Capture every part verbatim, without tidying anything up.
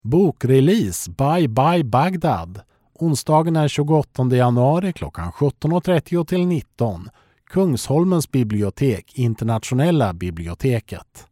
Bokrelease Bye Bye Bagdad. Onsdagen är tjugoåttonde januari klockan sjutton och trettio till nitton. Kungsholmens bibliotek, Internationella biblioteket.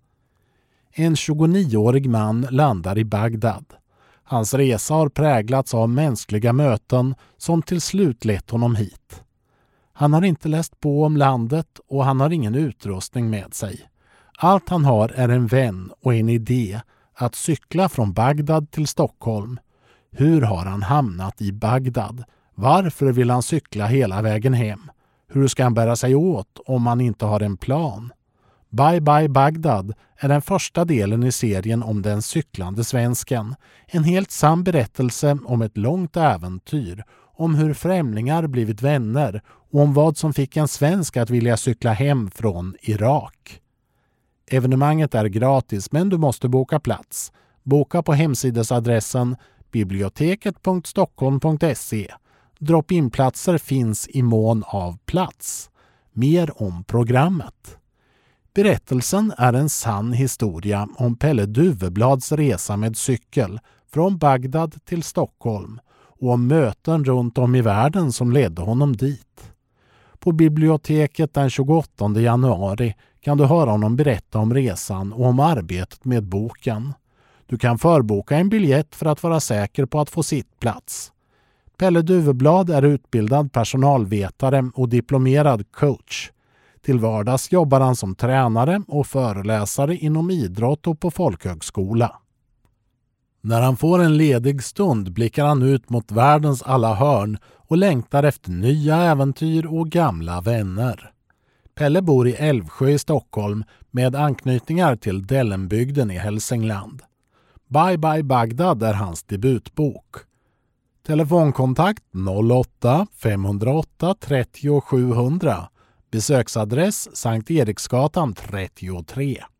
En tjugonioårig man landar i Bagdad. Hans resa har präglats av mänskliga möten som till slut lett honom hit. Han har inte läst på om landet och han har ingen utrustning med sig. Allt han har är en vän och en idé att cykla från Bagdad till Stockholm. Hur har han hamnat i Bagdad? Varför vill han cykla hela vägen hem? Hur ska han bära sig åt om han inte har en plan? Bye Bye Bagdad är den första delen i serien om den cyklande svensken. En helt sann berättelse om ett långt äventyr, om hur främlingar blivit vänner och om vad som fick en svensk att vilja cykla hem från Irak. Evenemanget är gratis men du måste boka plats. Boka på hemsidesadressen biblioteket punkt stockholm punkt se. Drop-in-platser finns i mån av plats. Mer om programmet. Berättelsen är en sann historia om Pelle Duveblads resa med cykel från Bagdad till Stockholm och om möten runt om i världen som ledde honom dit. På biblioteket den tjugoåttonde januari kan du höra honom berätta om resan och om arbetet med boken. Du kan förboka en biljett för att vara säker på att få sittplats. Pelle Duveblad är utbildad personalvetare och diplomerad coach. Till vardags jobbar han som tränare och föreläsare inom idrott och på folkhögskola. När han får en ledig stund blickar han ut mot världens alla hörn och längtar efter nya äventyr och gamla vänner. Pelle bor i Älvsjö i Stockholm med anknytningar till Dellenbygden i Hälsingland. Bye Bye Bagdad är hans debutbok. Telefonkontakt noll åtta fem noll åtta trettio sjuhundra. Besöksadress Sankt Eriksgatan trettiotre.